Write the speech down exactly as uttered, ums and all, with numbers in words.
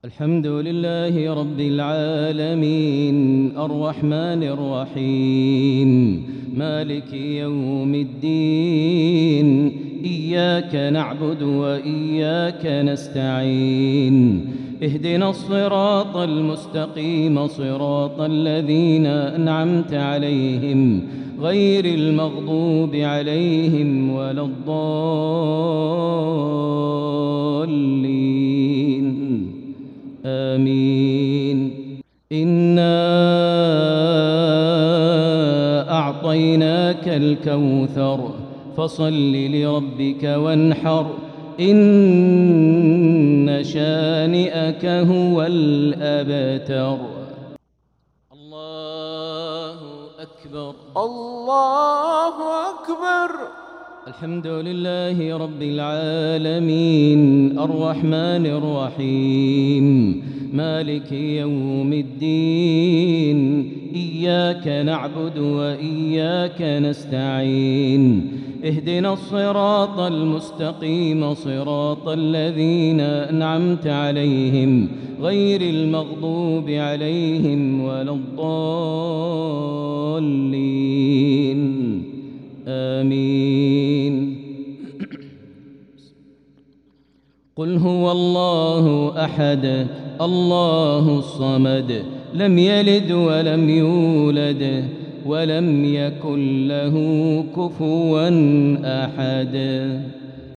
الحمد لله رب العالمين الرحمن الرحيم مالك يوم الدين إياك نعبد وإياك نستعين اهدنا الصراط المستقيم صراط الذين أنعمت عليهم غير المغضوب عليهم ولا الضالين آمين. إنا أعطيناك الكوثر فصل لربك وانحر إن شانئك هو الأبتر. الله أكبر الله أكبر. الحمد لله رب العالمين الرحمن الرحيم مالك يوم الدين إياك نعبد وإياك نستعين اهدنا الصراط المستقيم صراط الذين أنعمت عليهم غير المغضوب عليهم ولا الضالين آمين. قل هو الله أحد الله الصمد لم يلد ولم يولد ولم يكن له كفوا أحد.